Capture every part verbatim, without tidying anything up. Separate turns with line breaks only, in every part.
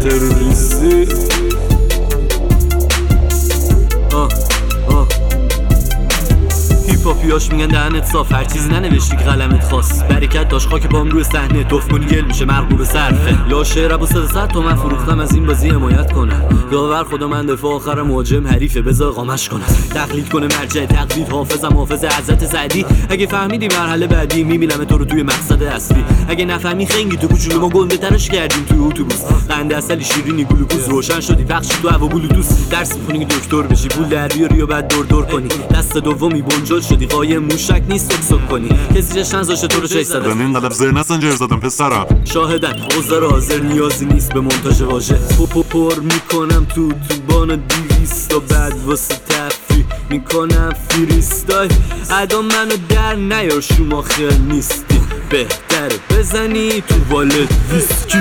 تروریستی. آه آه هیپاپیاش میگن دهنت صاف، هر چیزی ننوشتی که قلمت خواست. برکت داشت خاک پام روی صحنه، توف کنی گل میشه مرغوب صرفه. یا شعر ابو صد تو من فروختم از این بازی حمایت کنم. داور خدا من دفاع آخر مهاجم حریفه بذار قامش کنم. تقلید کنه مرجع تقلید، حافظم حافظ حضرت سعدی. اگه فهمیدی مرحله بعدی میبینم تو رو توی مقصد اصلی. اگه نفهمی خنگی تو کوچولو ما گنده ترش کردیم توی اتوبوس. قند اصلی شیرینی گلوکوز روشن شدی پخش تو هوا بلوتوث. درس میخونی دکتر بشی، پول در بیاری و بعد دور دور کنی. دست دومی بنجل شدی قایم موشک نیست سک سک کنی. کسی جشن نذاشته تو رو چش زدن.
اینقدر زر نسن جر زدم پسرم.
شاهدن اوزار حاضر نیازی نیست به مونتاژ واژه. پو پر میکنم تو تو بانا دیویست و بعد واسه تفریح میکنم فریستایل. ادا منو در نیار شما خیل نیستی. بهتره بزنی تو والت ویسکی.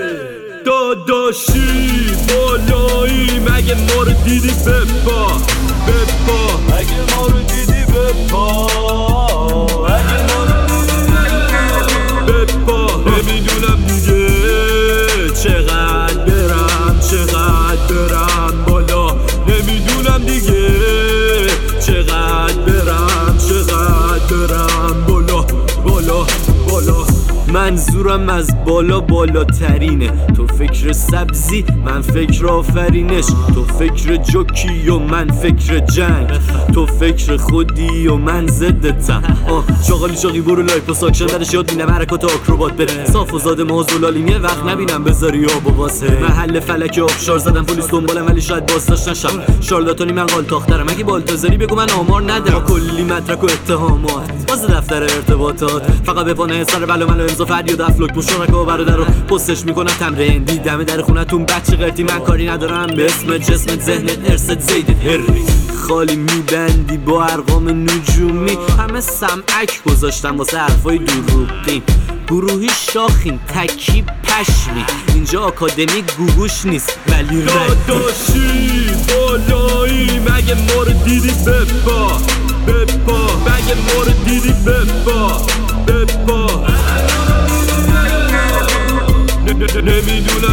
داداشی بالایی مگه ما رو دیدی بپا بپا. مگه ما رو دیدی بپا. مگه ما رو دیدی بپا. نمیدونم دیگه چقدر برم چقدر برم بالا. نمیدونم دیگه چقدر برم چقدر برم بالا بالا بالا. منظورم از بالا بالاترینه. تو فکر سبزی من فکر آفرینش. تو فکر جوکی و من فکر جنگ. تو فکر خودی و من ضدتم. آه چاقالی چاقی برو لایپ و ساکشن درش یاد بینم حرکات آکروبات بره. صاف و زاده مازولالیم یه وقت نبینم بذاری آب و واسه. محل فلک آبشار زدم پلیس دنبالم ولی شاید باز نشم. شارلاتانی من قالتاخترم اگه بالتزاری بگو من آمار ندارم. کلی مدرک و اتهامات باز دفتر ارتباطات. فقط به پانه سر بلا منو امضا فریاد افلاک مشترک و برادر رو پستش میکنم تمرین. دیدم در خونتون بچه قرتی من کاری ندارم به اسم جسمت ذهنت ارست زیدت هری. خالی میبندی با ارقام نجومی. همه سمعک گذاشتم واسه حرفای دروغین. گروهی شاخین تکی پشمی. اینجا آکادمی گوگوش نیست ولی داداشی بالایی مگه ما رو دیدی بپا بپا. مگه ما رو دیدی بپا بپا. نمیدونم